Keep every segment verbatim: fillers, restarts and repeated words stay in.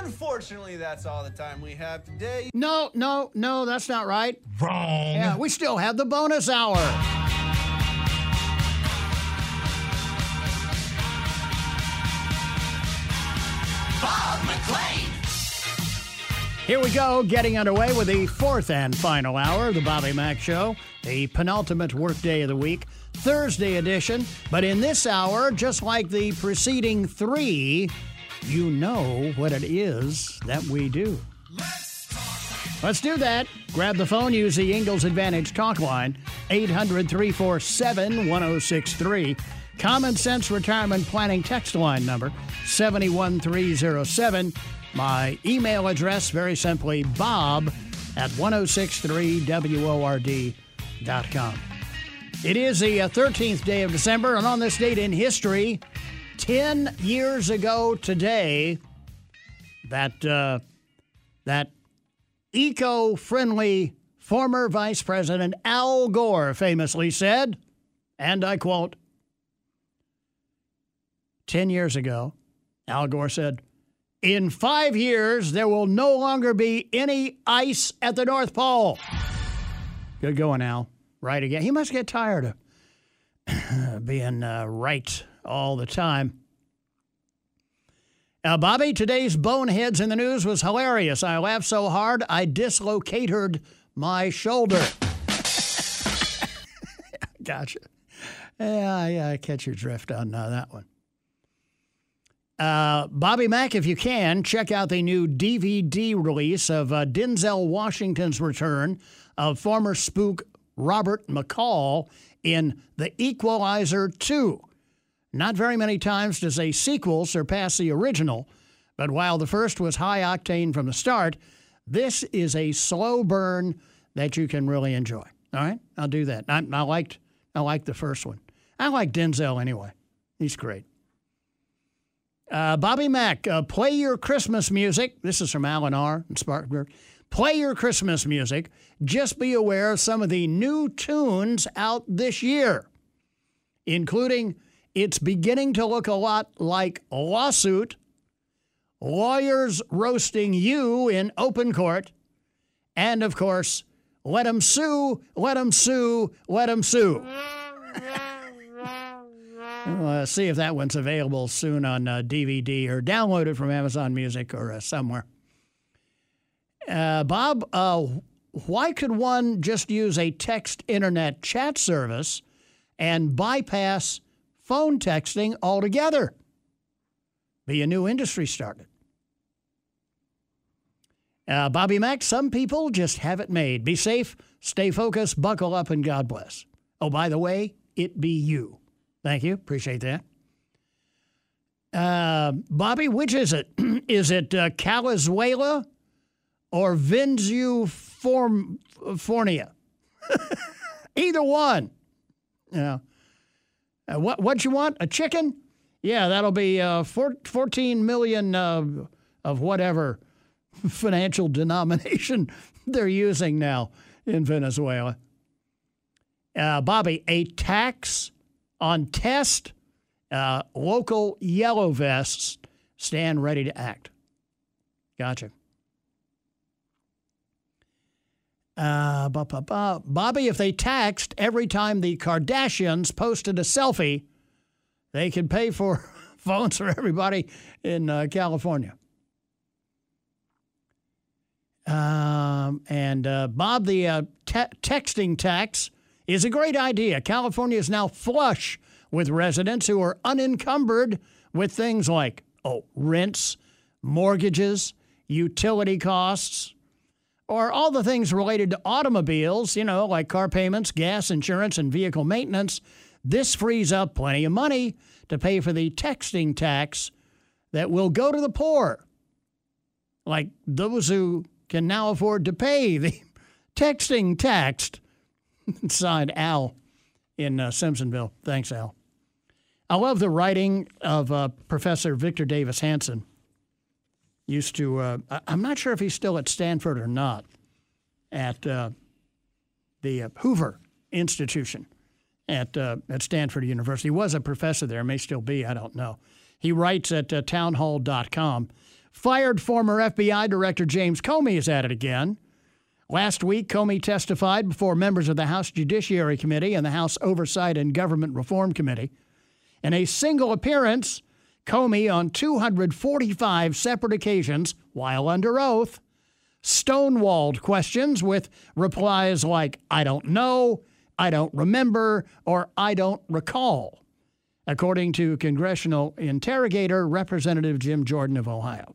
Unfortunately, that's all the time we have today. No, no, no, that's not right. Wrong. Yeah, we still have the bonus hour. Bob McLean. Here we go, getting underway with the fourth and final hour of the Bobby Mack Show, the penultimate workday of the week, Thursday edition. But in this hour, just like the preceding three, you know what it is that we do. Let's do that. Grab the phone, use the Ingalls Advantage talk line, eight hundred, three four seven, one oh six three. Common Sense Retirement Planning text line number, seven one three oh seven. My email address, very simply, bob at ten sixty-three word dot com. It is the thirteenth day of December, and on this date in history, ten years ago today, that, uh, that eco-friendly former Vice President Al Gore famously said, and I quote, ten years ago, Al Gore said, "In five years, there will no longer be any ice at the North Pole." Good going, Al. Right again. He must get tired of being uh, right all the time. Uh, Bobby, today's boneheads in the news was hilarious. I laughed so hard, I dislocated my shoulder. Gotcha. Yeah, yeah, I catch your drift on uh, that one. Uh, Bobby Mack, if you can, check out the new D V D release of uh, Denzel Washington's return of former spook Robert McCall in The Equalizer two. Not very many times does a sequel surpass the original, but while the first was high octane from the start, this is a slow burn that you can really enjoy. All right, I'll do that. I, I liked, I liked the first one. I like Denzel anyway. He's great. Uh, Bobby Mack, uh, play your Christmas music. This is from Alan R. in Spartanburg. Play your Christmas music. Just be aware of some of the new tunes out this year, including It's Beginning to Look a Lot Like Lawsuit, Lawyers Roasting You in Open Court, and, of course, Let 'em Sue, Let 'em Sue, Let 'em Sue. We'll uh, see if that one's available soon on uh, D V D or download it from Amazon Music or uh, somewhere. Uh, Bob, uh, why could one just use a text internet chat service and bypass phone texting altogether? Be a new industry started. Uh, Bobby Mack, some people just have it made. Be safe, stay focused, buckle up, and God bless. Oh, by the way, it be you. Thank you. Appreciate that. Uh, Bobby, which is it? Is it uh, Calizuela or Vinzufornia? Either one. You know. Uh, what what you want? A chicken? Yeah, that'll be uh, four, fourteen million uh, of whatever financial denomination they're using now in Venezuela. Uh, Bobby, a tax on test, uh, local yellow vests stand ready to act. Gotcha. Uh, ba, ba, ba. Bobby, if they taxed every time the Kardashians posted a selfie, they could pay for phones for everybody in uh, California. Um, and uh, Bob, the uh, te- texting tax is a great idea. California is now flush with residents who are unencumbered with things like, oh, rents, mortgages, utility costs, or all the things related to automobiles, you know, like car payments, gas, insurance, and vehicle maintenance. This frees up plenty of money to pay for the texting tax that will go to the poor, like those who can now afford to pay the texting tax. Signed Al in uh, Simpsonville. Thanks, Al. I love the writing of uh, Professor Victor Davis Hanson. Used to, uh, I'm not sure if he's still at Stanford or not, at uh, the uh, Hoover Institution at uh, at Stanford University. He was a professor there, may still be, I don't know. He writes at uh, townhall dot com. Fired former F B I Director James Comey is at it again. Last week, Comey testified before members of the House Judiciary Committee and the House Oversight and Government Reform Committee. In a single appearance, Comey, on two hundred forty-five separate occasions, while under oath, stonewalled questions with replies like, "I don't know," "I don't remember," or "I don't recall," according to congressional interrogator Representative Jim Jordan of Ohio.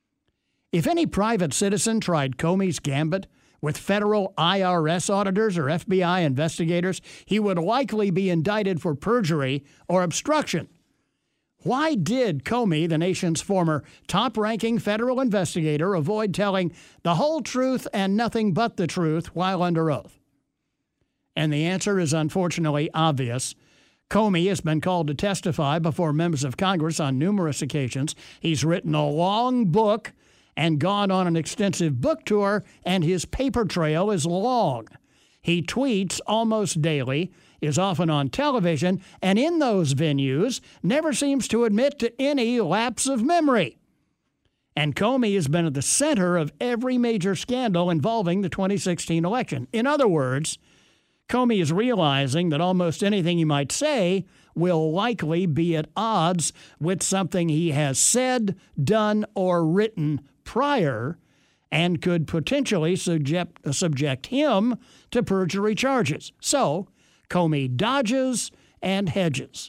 If any private citizen tried Comey's gambit with federal I R S auditors or F B I investigators, he would likely be indicted for perjury or obstruction. Why did Comey, the nation's former top-ranking federal investigator, avoid telling the whole truth and nothing but the truth while under oath? And the answer is unfortunately obvious. Comey has been called to testify before members of Congress on numerous occasions. He's written a long book and gone on an extensive book tour, and his paper trail is long. He tweets almost daily, is often on television, and in those venues never seems to admit to any lapse of memory. And Comey has been at the center of every major scandal involving the twenty sixteen election. In other words, Comey is realizing that almost anything he might say will likely be at odds with something he has said, done, or written prior, and could potentially subject, subject him to perjury charges. So, Comey dodges and hedges.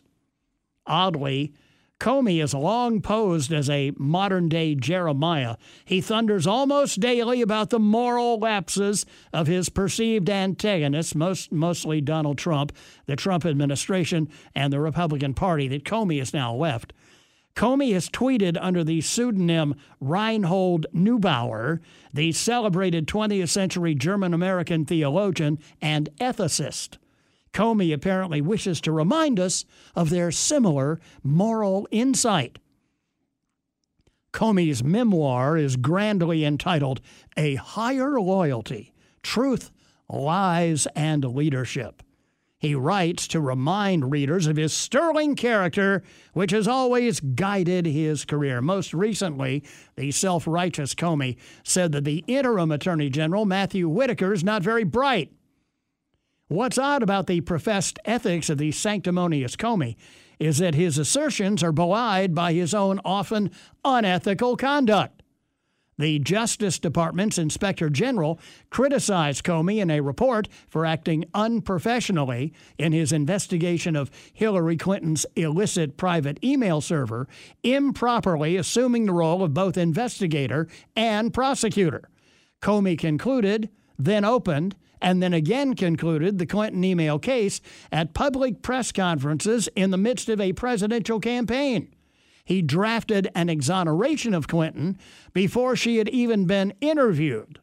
Oddly, Comey has long posed as a modern-day Jeremiah. He thunders almost daily about the moral lapses of his perceived antagonists, most, mostly Donald Trump, the Trump administration, and the Republican Party that Comey has now left. Comey has tweeted under the pseudonym Reinhold Neubauer, the celebrated twentieth century German-American theologian and ethicist. Comey apparently wishes to remind us of their similar moral insight. Comey's memoir is grandly entitled A Higher Loyalty, Truth, Lies, and Leadership. He writes to remind readers of his sterling character, which has always guided his career. Most recently, the self-righteous Comey said that the interim Attorney General, Matthew Whitaker, is not very bright. What's odd about the professed ethics of the sanctimonious Comey is that his assertions are belied by his own often unethical conduct. The Justice Department's Inspector General criticized Comey in a report for acting unprofessionally in his investigation of Hillary Clinton's illicit private email server, improperly assuming the role of both investigator and prosecutor. Comey concluded, then opened, and then again concluded the Clinton email case at public press conferences in the midst of a presidential campaign. He drafted an exoneration of Clinton before she had even been interviewed,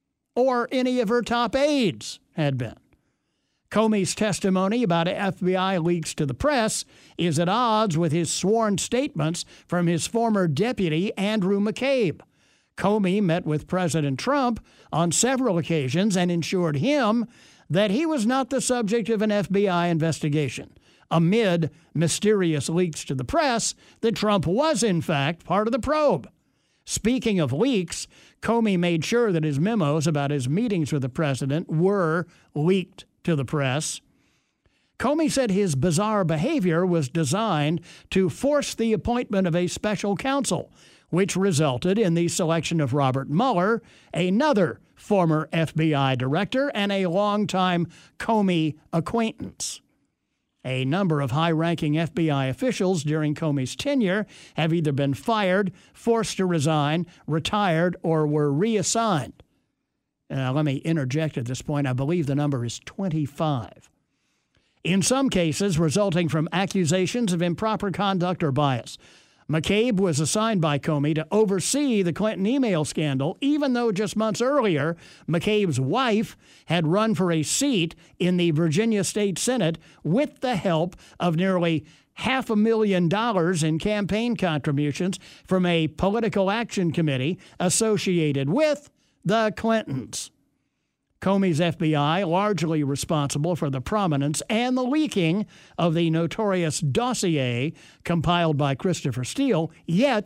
or any of her top aides had been. Comey's testimony about F B I leaks to the press is at odds with his sworn statements from his former deputy, Andrew McCabe. Comey met with President Trump on several occasions and assured him that he was not the subject of an F B I investigation, amid mysterious leaks to the press that Trump was, in fact, part of the probe. Speaking of leaks, Comey made sure that his memos about his meetings with the president were leaked to the press. Comey said his bizarre behavior was designed to force the appointment of a special counsel, which resulted in the selection of Robert Mueller, another former F B I director and a longtime Comey acquaintance. A number of high-ranking F B I officials during Comey's tenure have either been fired, forced to resign, retired, or were reassigned. Uh, let me interject at this point. I believe the number is twenty-five. In some cases, resulting from accusations of improper conduct or bias. McCabe was assigned by Comey to oversee the Clinton email scandal, even though just months earlier, McCabe's wife had run for a seat in the Virginia State Senate with the help of nearly half a million dollars in campaign contributions from a political action committee associated with the Clintons. Comey's F B I, largely responsible for the prominence and the leaking of the notorious dossier compiled by Christopher Steele, yet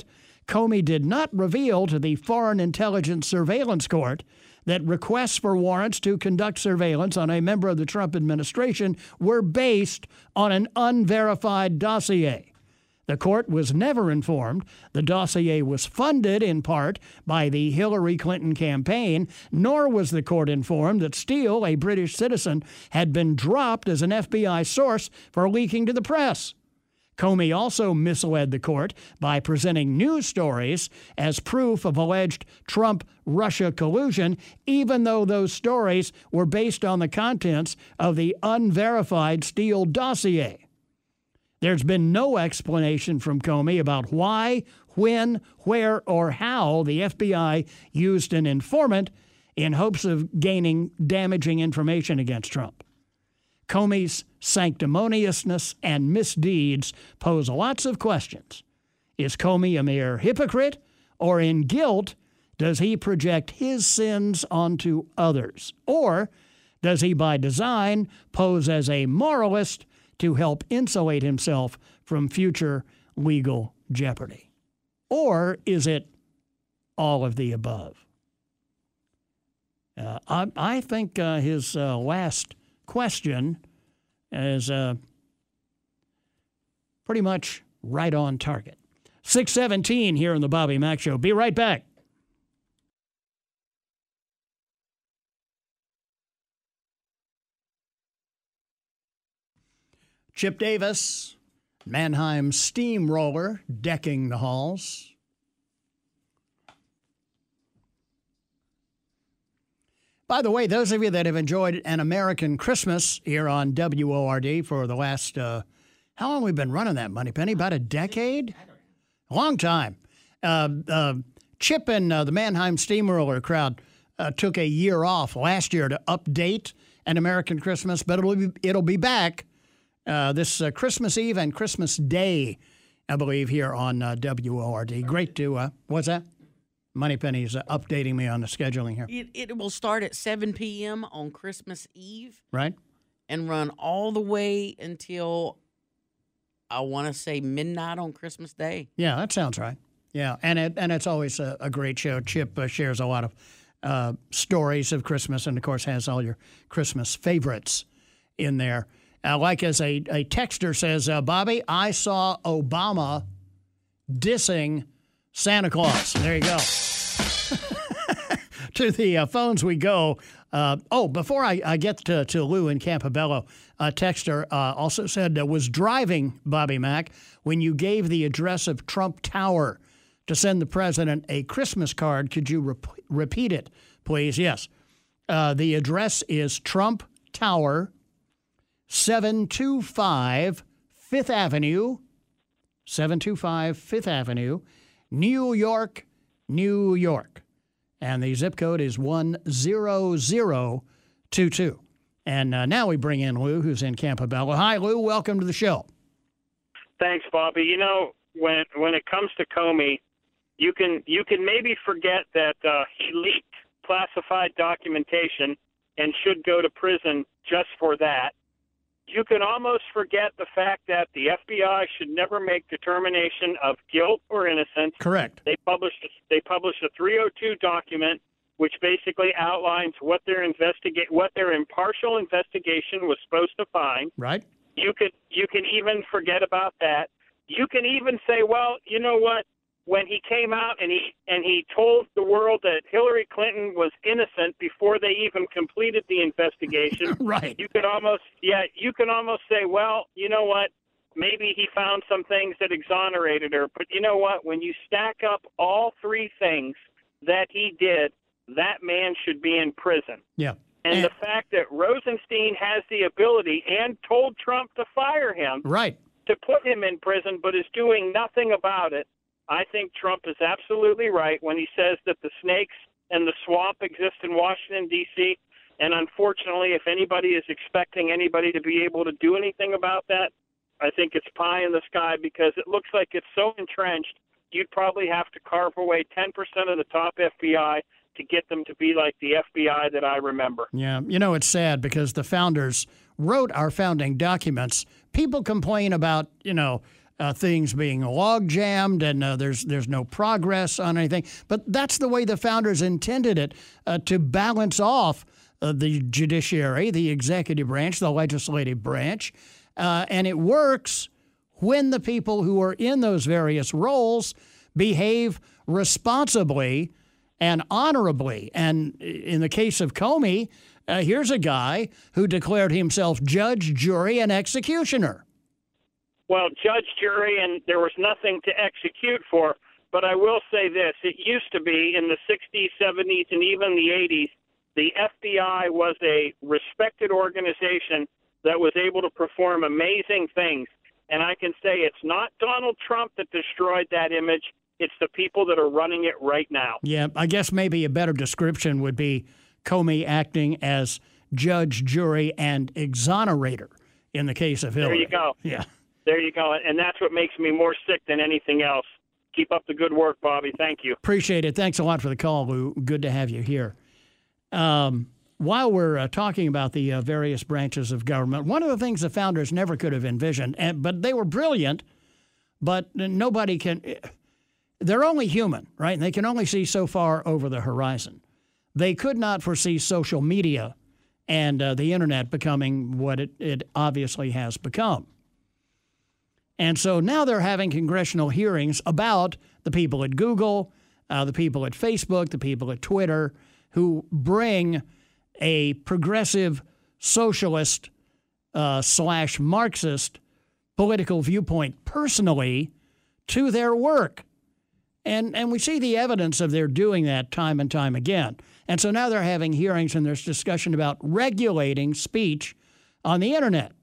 Comey did not reveal to the Foreign Intelligence Surveillance Court that requests for warrants to conduct surveillance on a member of the Trump administration were based on an unverified dossier. The court was never informed the dossier was funded in part by the Hillary Clinton campaign, nor was the court informed that Steele, a British citizen, had been dropped as an F B I source for leaking to the press. Comey also misled the court by presenting news stories as proof of alleged Trump-Russia collusion, even though those stories were based on the contents of the unverified Steele dossier. There's been no explanation from Comey about why, when, where, or how the F B I used an informant in hopes of gaining damaging information against Trump. Comey's sanctimoniousness and misdeeds pose lots of questions. Is Comey a mere hypocrite, or in guilt, does he project his sins onto others? Or does he, by design, pose as a moralist to help insulate himself from future legal jeopardy? Or is it all of the above? Uh, I, I think uh, his uh, last question is uh, pretty much right on target. six seventeen here on the Bobby Mack Show. Be right back. Chip Davis, Mannheim Steamroller, decking the halls. By the way, those of you that have enjoyed An American Christmas here on W O R D for the last, uh, how long have we been running that, Moneypenny? About a decade? A long time. Uh, uh, Chip and uh, the Mannheim Steamroller crowd uh, took a year off last year to update An American Christmas, but it'll be, it'll be back uh, this uh, Christmas Eve and Christmas Day, I believe, here on uh, W O R D. Great to, uh, what's that? Moneypenny's uh, updating me on the scheduling here. It, it will start at seven p.m. on Christmas Eve. Right. And run all the way until, I want to say, midnight on Christmas Day. Yeah, that sounds right. Yeah, and it and it's always a, a great show. Chip uh, shares a lot of uh, stories of Christmas and, of course, has all your Christmas favorites in there. Uh, like as a, a texter says, uh, Bobby, I saw Obama dissing Santa Claus. There you go. To the uh, phones we go. Uh, oh, before I, I get to, to Lou in Campobello, uh, texter uh, also said, uh, was driving, Bobby Mack, when you gave the address of Trump Tower to send the president a Christmas card. Could you rep- repeat it, please? Yes. Uh, the address is Trump Tower, seven two five Fifth Avenue, seven two five Fifth Avenue, New York, New York. And the zip code is one zero zero two two. And uh, now we bring in Lou, who's in Campobello. Hi, Lou. Welcome to the show. Thanks, Bobby. You know, when when it comes to Comey, you can you can maybe forget that uh, he leaked classified documentation and should go to prison just for that. You can almost forget the fact that the F B I should never make determination of guilt or innocence. Correct. They published they published a three oh two document which basically outlines what their investigate what their impartial investigation was supposed to find. Right. You could you can even forget about that. You can even say, well, you know what? When he came out and he and he told the world that Hillary Clinton was innocent before they even completed the investigation, right? You could almost, yeah, you can almost say, well, you know what? Maybe he found some things that exonerated her. But you know what? When you stack up all three things that he did, that man should be in prison. Yeah. And, and the fact that Rosenstein has the ability and told Trump to fire him, right, to put him in prison, but is doing nothing about it. I think Trump is absolutely right when he says that the snakes and the swamp exist in Washington, D C, and unfortunately, if anybody is expecting anybody to be able to do anything about that, I think it's pie in the sky because it looks like it's so entrenched, you'd probably have to carve away ten percent of the top F B I to get them to be like the F B I that I remember. Yeah, you know, it's sad because the founders wrote our founding documents. People complain about, you know, uh, things being log jammed and uh, there's there's no progress on anything. But that's the way the founders intended it, uh, to balance off uh, the judiciary, the executive branch, the legislative branch. Uh, and it works when the people who are in those various roles behave responsibly and honorably. And in the case of Comey, uh, here's a guy who declared himself judge, jury, and executioner. Well, judge, jury, and there was nothing to execute for. But I will say this. It used to be in the sixties, seventies, and even the eighties, the F B I was a respected organization that was able to perform amazing things. And I can say it's not Donald Trump that destroyed that image. It's the people that are running it right now. Yeah, I guess maybe a better description would be Comey acting as judge, jury, and exonerator in the case of Hillary. There you go. Yeah. There you go. And that's what makes me more sick than anything else. Keep up the good work, Bobby. Thank you. Appreciate it. Thanks a lot for the call, Lou. Good to have you here. Um, while we're uh, talking about the uh, various branches of government, one of the things the founders never could have envisioned, and, but they were brilliant, but nobody can – they're only human, right? And they can only see so far over the horizon. They could not foresee social media and uh, the internet becoming what it, it obviously has become. And so now they're having congressional hearings about the people at Google, uh, the people at Facebook, the people at Twitter, who bring a progressive socialist uh, slash Marxist political viewpoint personally to their work. And and we see the evidence of their doing that time and time again. And so now they're having hearings and there's discussion about regulating speech on the internet.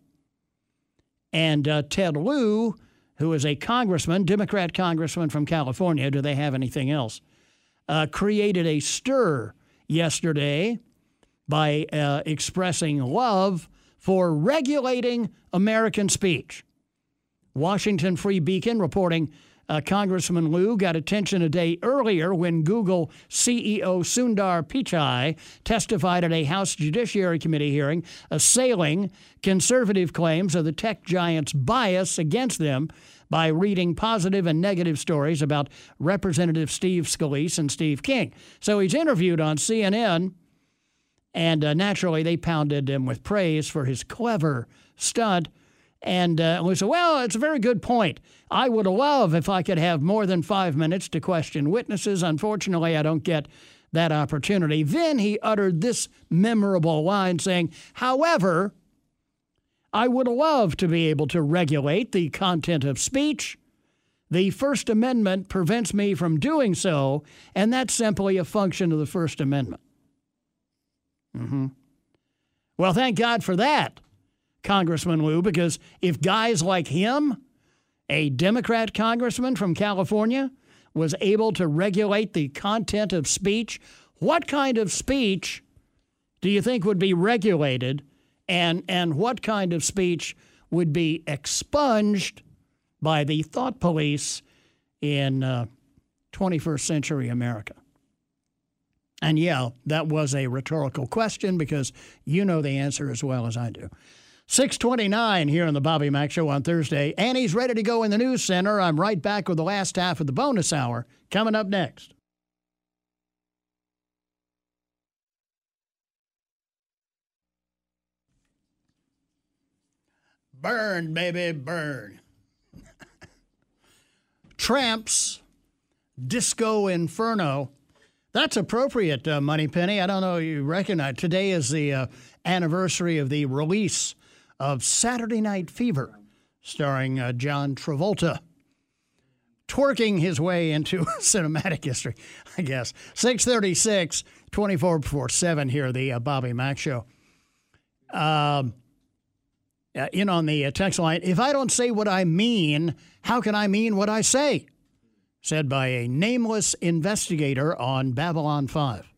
And uh, Ted Lieu, who is a congressman, Democrat congressman from California, do they have anything else, uh, created a stir yesterday by uh, expressing love for regulating American speech. Washington Free Beacon reporting uh, Congressman Lieu got attention a day earlier when Google C E O Sundar Pichai testified at a House Judiciary Committee hearing assailing conservative claims of the tech giant's bias against them by reading positive and negative stories about Representative Steve Scalise and Steve King. So he's interviewed on C N N, and uh, naturally they pounded him with praise for his clever stunt. And uh, we said, well, it's a very good point. I would love if I could have more than five minutes to question witnesses. Unfortunately, I don't get that opportunity. Then he uttered this memorable line saying, however, I would love to be able to regulate the content of speech. The First Amendment prevents me from doing so, and that's simply a function of the First Amendment. Mm-hmm. Well, thank God for that, Congressman Lieu, because if guys like him, a Democrat congressman from California, was able to regulate the content of speech, what kind of speech do you think would be regulated, and, and what kind of speech would be expunged by the thought police in uh, twenty-first century America? And yeah, that was a rhetorical question because you know the answer as well as I do. six twenty-nine here on the Bobby Mack Show on Thursday. Annie's ready to go in the news center. I'm right back with the last half of the bonus hour coming up next. Burn, baby, burn. Tramps, Disco Inferno. That's appropriate, uh, Moneypenny. I don't know if you recognize. Today is the uh, anniversary of the release of Saturday Night Fever, starring uh, John Travolta, twerking his way into cinematic history, I guess. six thirty-six, twenty-four before seven here, the uh, Bobby Mack Show. Um, uh, in on the uh, text line, if I don't say what I mean, how can I mean what I say? Said by a nameless investigator on Babylon five.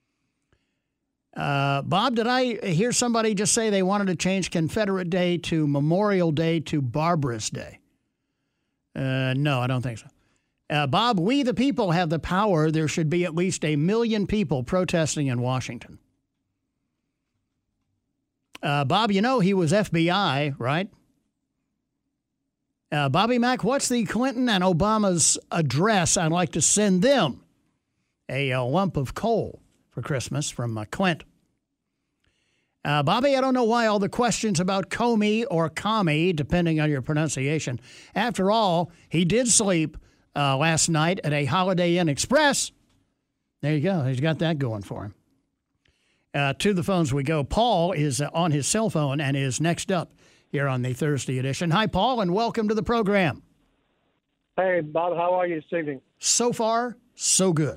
Uh, Bob, did I hear somebody just say they wanted to change Confederate Day to Memorial Day to Barbarous Day? Uh, no, I don't think so. Uh, Bob, we the people have the power. There should be at least a million people protesting in Washington. Uh, Bob, you know he was F B I, right? Uh, Bobby Mack, what's the Clinton and Obama's address? I'd like to send them a, a lump of coal for Christmas from uh, Clint. Uh, Bobby, I don't know why all the questions about Comey or Comey, depending on your pronunciation. After all, he did sleep uh, last night at a Holiday Inn Express. There you go. He's got that going for him. Uh, to the phones we go. Paul is uh, on his cell phone and is next up here on the Thursday edition. Hi, Paul, and welcome to the program. Hey, Bob, how are you this evening? So far, so good.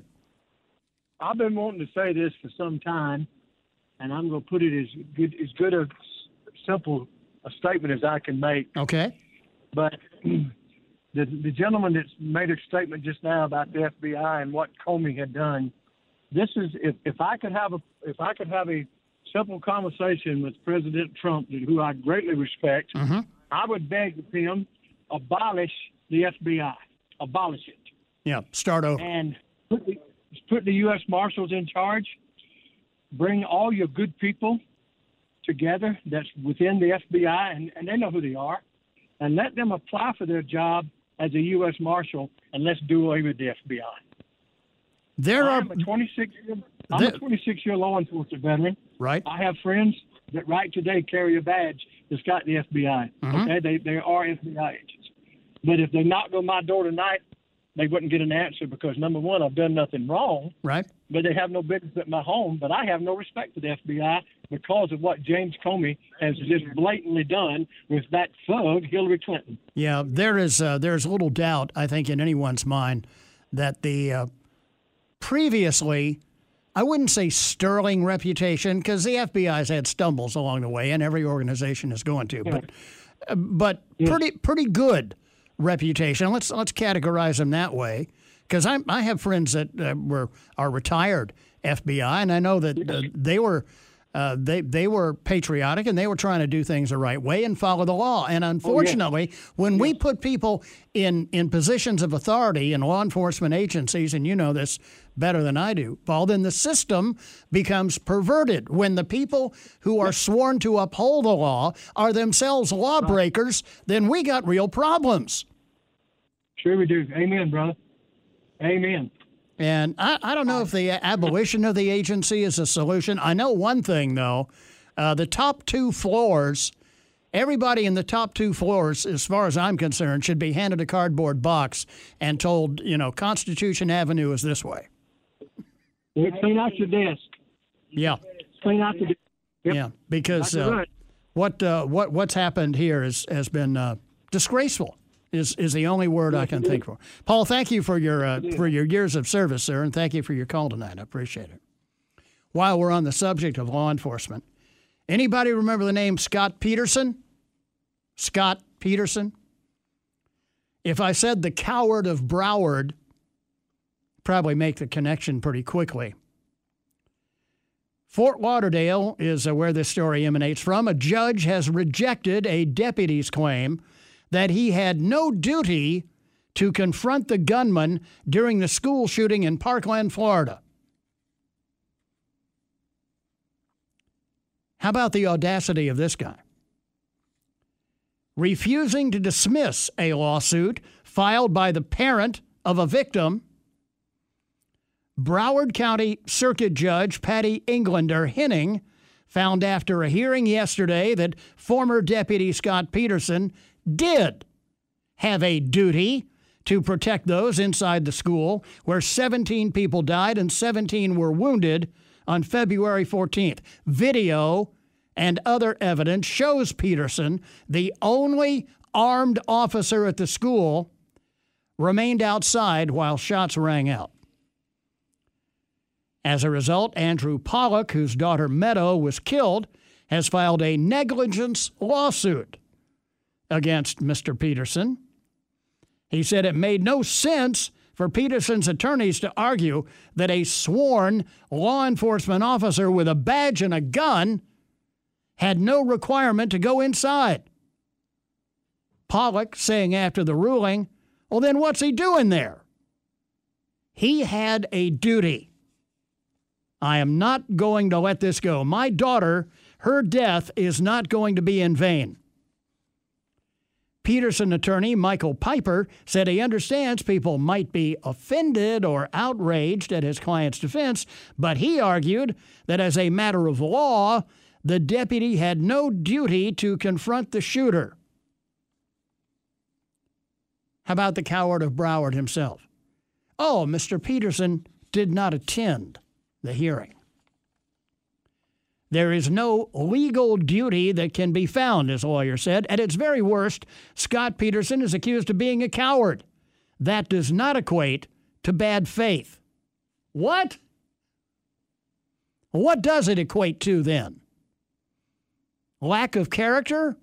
I've been wanting to say this for some time, and I'm going to put it as good as good a simple a statement as I can make. Okay. But the the gentleman that's made a statement just now about the F B I and what Comey had done, this is if, if I could have a if I could have a simple conversation with President Trump, who I greatly respect, Mm-hmm. I would beg of him, abolish the F B I, abolish it, Yeah, start over. and put the, put the U S Marshals in charge. Bring all your good people together that's within the F B I, and, and they know who they are, and let them apply for their job as a U S Marshal, and let's do away with the F B I. There are I'm a twenty-six year, I'm There- a twenty-six year law enforcement veteran. right. I have friends that right today carry a badge that's got the F B I. Mhm. Okay, they they are F B I agents. But if they knocked on my door tonight, they wouldn't get an answer because number one, I've done nothing wrong. Right. But they have no business at my home. But I have no respect for the F B I because of what James Comey has just blatantly done with that thug Hillary Clinton. Yeah, there is uh, there's little doubt, I think, in anyone's mind that the uh, previously, I wouldn't say sterling reputation, because the F B I's had stumbles along the way, and every organization is going to, but uh, but pretty pretty good reputation. Let's let's categorize them that way, because I I have friends that uh, were are retired F B I, and I know that uh, they were. Uh, they they were patriotic and they were trying to do things the right way and follow the law. And unfortunately, when we put people in, in positions of authority in law enforcement agencies, and you know this better than I do, Paul, then the system becomes perverted. When the people who are sworn to uphold the law are themselves lawbreakers, then we got real problems. Sure we do. Amen, brother. Amen. And I, I don't know if the abolition of the agency is a solution. I know one thing, though. Uh, the top two floors, everybody in the top two floors, as far as I'm concerned, should be handed a cardboard box and told, you know, Constitution Avenue is this way. Clean out your desk. Yeah. Clean out the desk. Yep. Yeah. Because That's uh, right. what uh, what what's happened here is, has been uh, disgraceful. Is, is the only word I can think for. Paul, thank you for your uh, for your years of service, sir, and thank you for your call tonight. I appreciate it. While we're on the subject of law enforcement, anybody remember the name Scott Peterson? Scott Peterson? If I said the coward of Broward, probably make the connection pretty quickly. Fort Lauderdale is uh, where this story emanates from. A judge has rejected a deputy's claim that he had no duty to confront the gunman during the school shooting in Parkland, Florida. How about the audacity of this guy? Refusing to dismiss a lawsuit filed by the parent of a victim, Broward County Circuit Judge Patty Englander Henning found after a hearing yesterday that former Deputy Scott Peterson did have a duty to protect those inside the school where seventeen people died and seventeen were wounded on February fourteenth. Video and other evidence shows Peterson, the only armed officer at the school, remained outside while shots rang out. As a result, Andrew Pollock, whose daughter Meadow was killed, has filed a negligence lawsuit against Mister Peterson. He said it made no sense for Peterson's attorneys to argue that a sworn law enforcement officer with a badge and a gun had no requirement to go inside. Pollock saying after the ruling, well, then what's he doing there? He had a duty. I am not going to let this go. My daughter, her death is not going to be in vain. Peterson attorney Michael Piper said he understands people might be offended or outraged at his client's defense, but he argued that as a matter of law, the deputy had no duty to confront the shooter. How about the coward of Broward himself? Oh, Mister Peterson did not attend the hearing. There is no legal duty that can be found, his lawyer said. At its very worst, Scott Peterson is accused of being a coward. That does not equate to bad faith. What? What does it equate to then? Lack of character?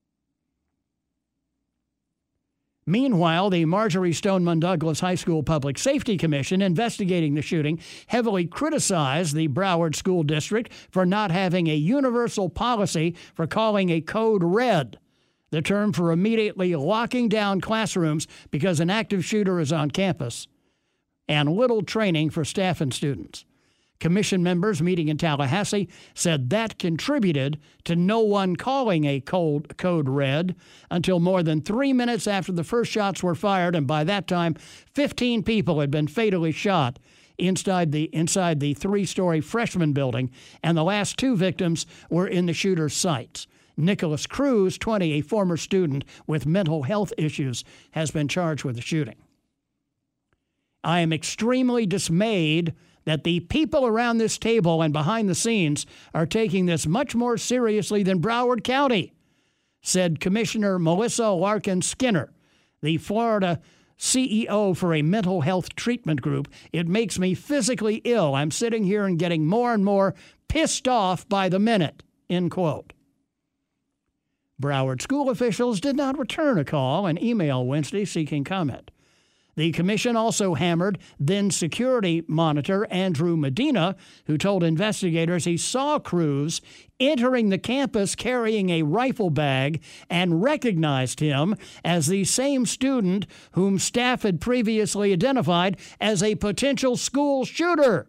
Meanwhile, the Marjorie Stoneman Douglas High School Public Safety Commission investigating the shooting heavily criticized the Broward School District for not having a universal policy for calling a code red, the term for immediately locking down classrooms because an active shooter is on campus, and little training for staff and students. Commission members meeting in Tallahassee said that contributed to no one calling a cold code red until more than three minutes after the first shots were fired, and by that time, fifteen people had been fatally shot inside the inside the three-story freshman building, and the last two victims were in the shooter's sights. Nicholas Cruz, twenty, a former student with mental health issues, has been charged with the shooting. I am extremely dismayed that the people around this table and behind the scenes are taking this much more seriously than Broward County, said Commissioner Melissa Larkin Skinner, the Florida C E O for a mental health treatment group. It makes me physically ill. I'm sitting here and getting more and more pissed off by the minute, end quote. Broward school officials did not return a call and email Wednesday seeking comment. The commission also hammered then security monitor Andrew Medina, who told investigators he saw Cruz entering the campus carrying a rifle bag and recognized him as the same student whom staff had previously identified as a potential school shooter.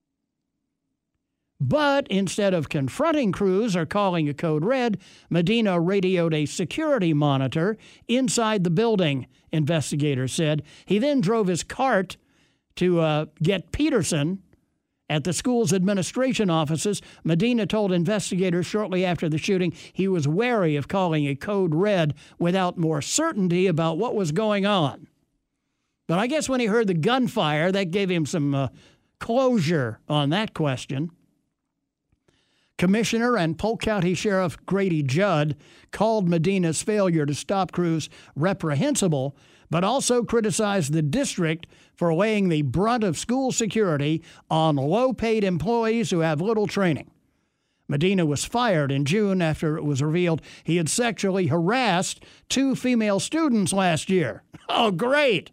But instead of confronting Cruz or calling a code red, Medina radioed a security monitor inside the building, investigators said. He then drove his cart to uh, get Peterson at the school's administration offices. Medina told investigators shortly after the shooting he was wary of calling a code red without more certainty about what was going on. But I guess when he heard the gunfire, that gave him some uh, closure on that question. Commissioner and Polk County Sheriff Grady Judd called Medina's failure to stop Cruz reprehensible, but also criticized the district for laying the brunt of school security on low-paid employees who have little training. Medina was fired in June after it was revealed he had sexually harassed two female students last year. Oh, great!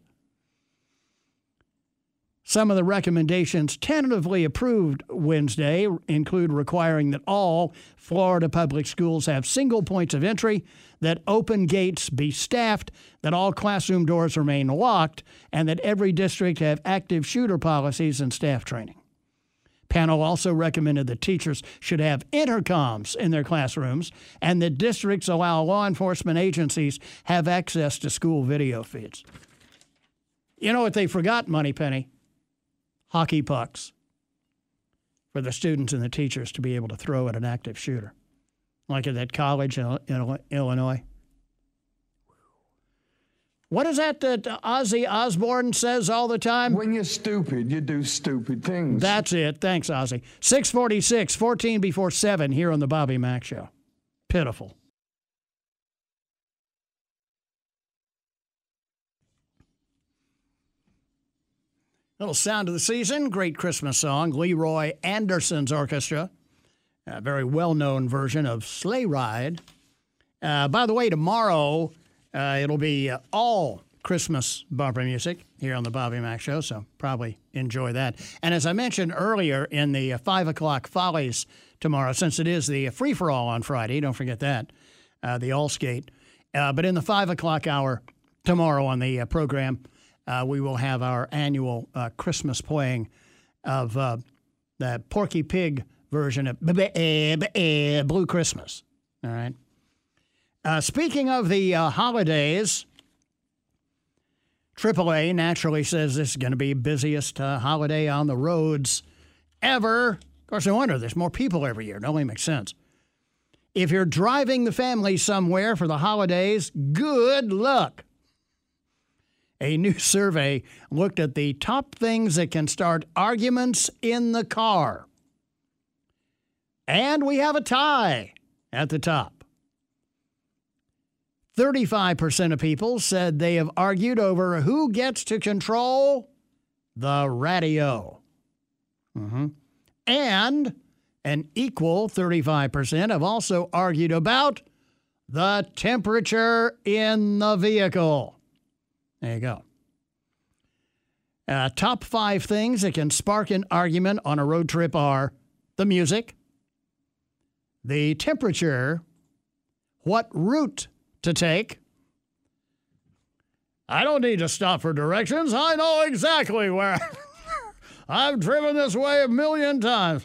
Some of the recommendations tentatively approved Wednesday include requiring that all Florida public schools have single points of entry, that open gates be staffed, that all classroom doors remain locked, and that every district have active shooter policies and staff training. Panel also recommended that teachers should have intercoms in their classrooms and that districts allow law enforcement agencies have access to school video feeds. You know what they forgot, Moneypenny? Hockey pucks for the students and the teachers to be able to throw at an active shooter, like at that college in Illinois. What is that that Ozzy Osbourne says all the time? When you're stupid, you do stupid things. That's it. Thanks, Ozzy. six forty-six, fourteen before seven here on the Bobby Mack Show. Pitiful. Little sound of the season, great Christmas song, Leroy Anderson's orchestra, a very well-known version of Sleigh Ride. Uh, by the way, tomorrow uh, it'll be uh, all Christmas bumper music here on the Bobby Mack Show, so probably enjoy that. And as I mentioned earlier in the uh, five o'clock Follies tomorrow, since it is the free-for-all on Friday, don't forget that, uh, the all-skate. Uh, but in the five o'clock hour tomorrow on the uh, program, Uh, we will have our annual uh, Christmas playing of uh, the Porky Pig version of Blue Christmas. All right. Uh, speaking of the uh, holidays, triple A naturally says this is going to be busiest uh, holiday on the roads ever. Of course, no wonder there's more people every year. It only makes sense. If you're driving the family somewhere for the holidays, good luck. A new survey looked at the top things that can start arguments in the car. And we have a tie at the top. thirty-five percent of people said they have argued over who gets to control the radio. Mm-hmm. And an equal thirty-five percent have also argued about the temperature in the vehicle. There you go. Uh, top five things that can spark an argument on a road trip are the music, the temperature, what route to take. I don't need to stop for directions. I know exactly where. I've driven this way a million times.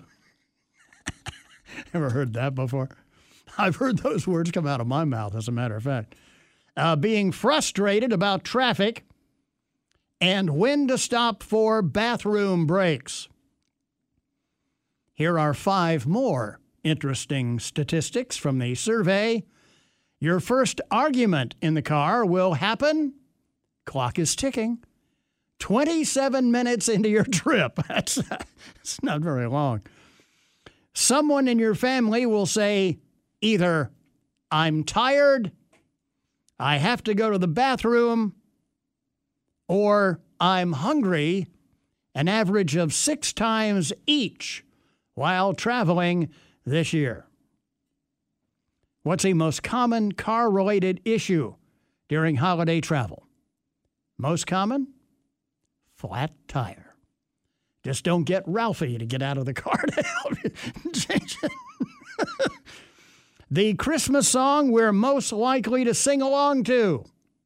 Ever heard that before? I've heard those words come out of my mouth, as a matter of fact. Uh, being frustrated about traffic and when to stop for bathroom breaks. Here are five more interesting statistics from the survey. Your first argument in the car will happen, clock is ticking, twenty-seven minutes into your trip. That's, that's not very long. Someone in your family will say either, I'm tired, I have to go to the bathroom, or I'm hungry, an average of six times each while traveling this year. What's the most common car-related issue during holiday travel? Most common? Flat tire. Just don't get Ralphie to get out of the car to help you change it. The Christmas song we're most likely to sing along to.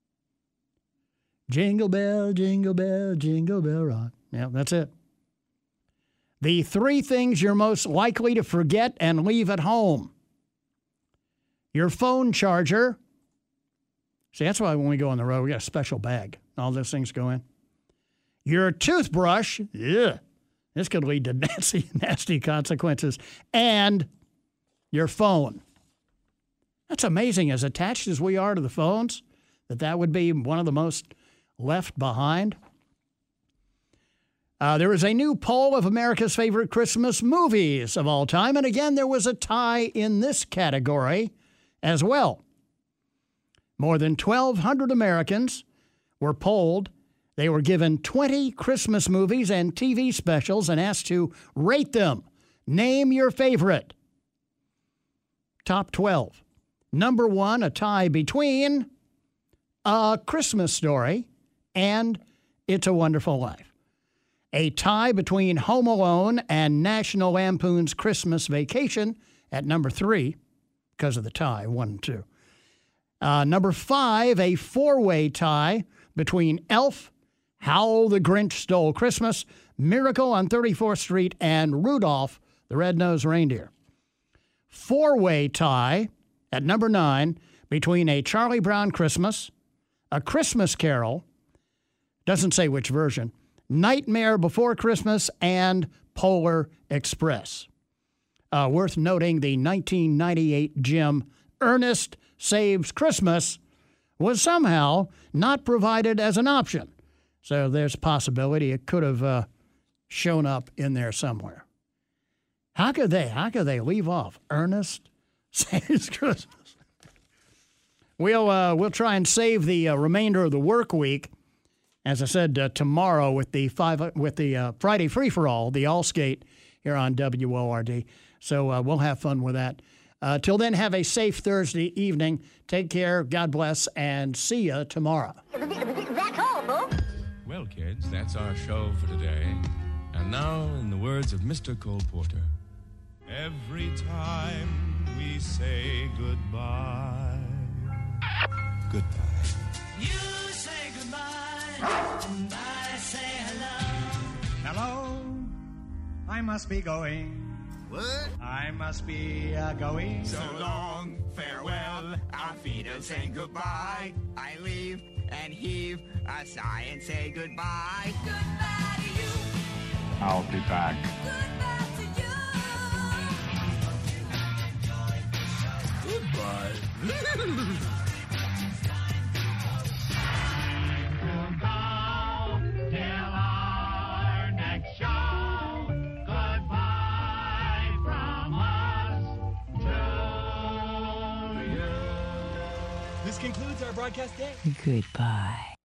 Jingle bell, jingle bell, jingle bell rock. Yeah, that's it. The three things you're most likely to forget and leave at home. Your phone charger. See, that's why when we go on the road, we got a special bag. All those things go in. Your toothbrush. Yeah. This could lead to nasty, nasty consequences. And your phone. That's amazing, as attached as we are to the phones, that that would be one of the most left behind. Uh, there is a new poll of America's favorite Christmas movies of all time. And again, there was a tie in this category as well. More than twelve hundred Americans were polled. They were given twenty Christmas movies and T V specials and asked to rate them. Name your favorite. Top twelve. Number one, a tie between A Christmas Story and It's a Wonderful Life. A tie between Home Alone and National Lampoon's Christmas Vacation at number three, because of the tie, one and two. Uh, number five, a four-way tie between Elf, How the Grinch Stole Christmas, Miracle on thirty-fourth Street, and Rudolph the Red-Nosed Reindeer. Four-way tie at number nine between A Charlie Brown Christmas, A Christmas Carol, doesn't say which version, Nightmare Before Christmas, and Polar Express. Uh, worth noting, the nineteen ninety-eight Jim Ernest Saves Christmas was somehow not provided as an option. So there's a possibility it could have uh, shown up in there somewhere. How could they? How could they leave off Ernest Saves Christmas? We'll uh, we'll try and save the uh, remainder of the work week. As I said, uh, tomorrow with the five with the uh, Friday free for all, the All Skate here on W O R D. So uh, we'll have fun with that. Uh, till then, have a safe Thursday evening. Take care. God bless, and see you tomorrow. That's all, folks. Well, kids, that's our show for today. And now, in the words of Mister Cole Porter, every time we say goodbye, goodbye. You say goodbye, and I say hello. Hello, I must be going. What? I must be uh, going. So long, farewell, auf Wiedersehen, goodbye. I leave and heave a sigh and say goodbye. Goodbye to you. I'll be back. Goodbye to you. Goodbye. This concludes our broadcast day. Goodbye.